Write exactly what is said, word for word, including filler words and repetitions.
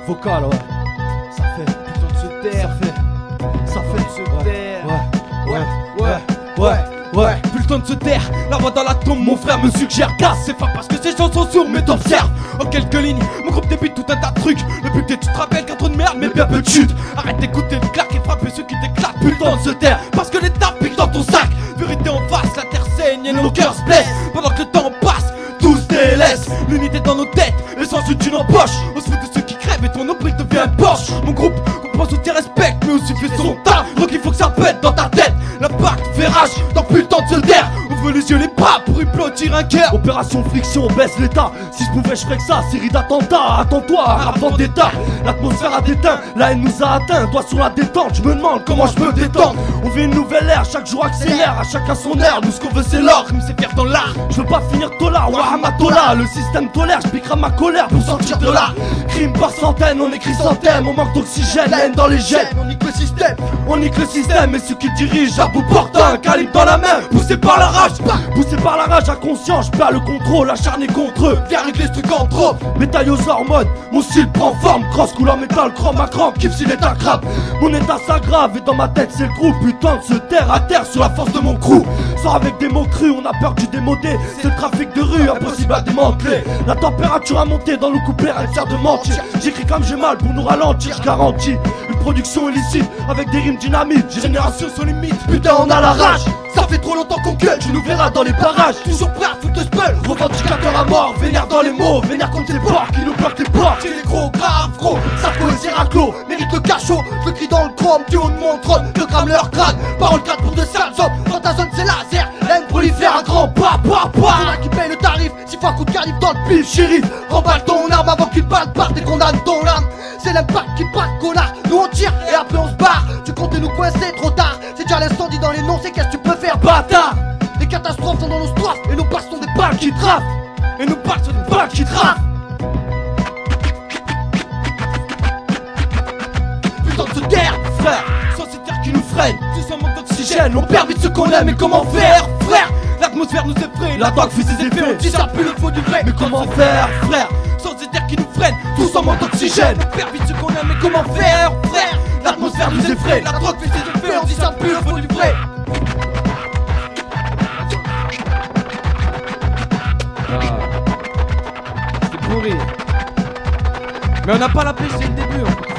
vocal, ouais. Ça fait putain de se taire, ça fait, ça fait de se taire. Ouais, ouais, ouais, ouais, ouais. Plus le temps de se taire, la voix dans la tombe, mon frère me suggère casse. C'est pas parce que ces gens sont sourds, mais t'observes. En quelques lignes, mon groupe débute tout un tas de trucs. Le but est, tu te rappelles qu'un trop de merde, mais bien peu de chute. Arrête d'écouter le claque et frapper ceux qui t'éclatent. Plus le temps de se taire, parce que l'État pique dans ton sac. Vérité en face, la terre saigne et nos cœurs se blessent. Pendant que le temps passe, tout se délaisse. L'unité dans nos têtes, l'essence d'une thune en poche. On se fout de ceux qui crèvent et ton nombril devient un Porsche. Mon groupe comprend, soutient, respecte, mais aussi fait son tas. Donc il faut que ça pète dans ta tête. L'impact fait rage, donc plus le temps de se taire. Ouvre les yeux, les bras pour y blottir un cœur. Opération friction, baisse l'état. Si je pouvais, je ferais que ça. Série d'attentats, attends-toi, un rap vendetta. L'atmosphère a déteint, la haine nous a atteint. Doigt sur la détente, je me demande comment je peux détendre. On vit une nouvelle ère, chaque jour accélère. À chacun son air, nous ce qu'on veut c'est l'or. Crime c'est faire dans l'art. Je veux pas finir tola, wahamatola. Le système tolère, je piquerai ma colère pour sortir de là. Crime par centaines, on écrit sans thème. On manque d'oxygène, la haine dans les gènes. On nique le système, on nique le système. Et ceux qui dirigent à bout portant un calibre dans la main. Poussé par la rage, poussé par la rage inconscient. Je perds le contrôle, acharné contre eux. viens régler ce truc en trop. Métaille aux hormones, mon style prend forme. Cross couleur métal, chrome à crampe. Kiff s'il est un crabe. Mon état s'aggrave et dans ma tête c'est le groupe. Putain de se terre à terre sur la force de mon crew. Sors avec des mots crus, on a peur du démodé. C'est le trafic de rue, impossible à démanteler. La température a monté dans nos couplets, elle sert de mentir. J'écris comme j'ai mal pour nous ralentir, je garantis une production illicite avec des rimes dynamites. Génération sans limite, Putain on a la rage. ça fait trop longtemps qu'on gueule. Tu nous verras dans les barrages. Toujours prêt à foutre le spell. Revendicateur à mort, vénère dans les mots. Vénère comme tes porcs qui nous bloquent les portes. J'ai les gros graves gros. Sarko et Siraclo Mérite le cachot, je le crie dans le chrome, du haut de mon trône, je crame leur crâne. Parole cadre pour de sales hommes, dans ta zone c'est laser, la haine prolifère à grand pas, pas, pas. C'est là qui paye le tarif, six fois coup de carnif dans le pif, chéri. Remballe ton arme avant qu'une balle parte et condamne ton âme. C'est l'impact qui braque, connard, nous on tire et après on se barre. Tu comptes nous coincer trop tard, c'est déjà l'incendie dans les noms, c'est qu'est-ce que tu peux faire, bâtard. Les catastrophes sont dans nos strophes, et nos passes sont des balles qui trafent. Et nos balles sont des balles qui trafent. Putain de se taire, frère, sans cette terre qui nous freine. Tous en manque d'oxygène, on perd vite ce qu'on aime, mais comment faire, frère? L'atmosphère nous effraie, la drogue fait ses effets, on dit ça plus le faux du vrai. Mais comment faire, frère? Sans cette terre qui nous freine, tous en manque d'oxygène. On perd vite ce qu'on aime, mais comment faire, frère? L'atmosphère nous effraie, la drogue fait ses effets, on dit ça plus le faux du vrai. C'est pourri. Mais on n'a pas la pêche dès le début. Hein.